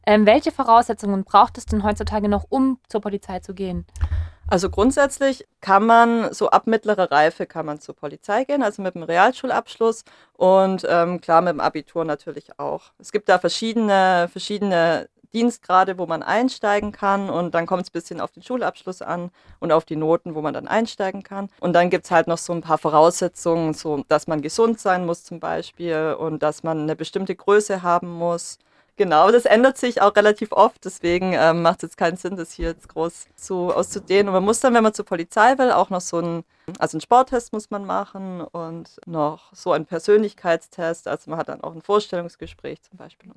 Welche Voraussetzungen braucht es denn heutzutage noch, um zur Polizei zu gehen? Also grundsätzlich kann man so ab mittlere Reife kann man zur Polizei gehen, also mit dem Realschulabschluss und klar mit dem Abitur natürlich auch. Es gibt da verschiedene Dienstgrade, wo man einsteigen kann und dann kommt es ein bisschen auf den Schulabschluss an und auf die Noten, wo man dann einsteigen kann. Und dann gibt es halt noch so ein paar Voraussetzungen, so dass man gesund sein muss zum Beispiel und dass man eine bestimmte Größe haben muss. Genau, das ändert sich auch relativ oft, deswegen macht es jetzt keinen Sinn, das hier jetzt groß auszudehnen. Und man muss dann, wenn man zur Polizei will, auch noch also einen Sporttest muss man machen und noch so einen Persönlichkeitstest. Also man hat dann auch ein Vorstellungsgespräch zum Beispiel.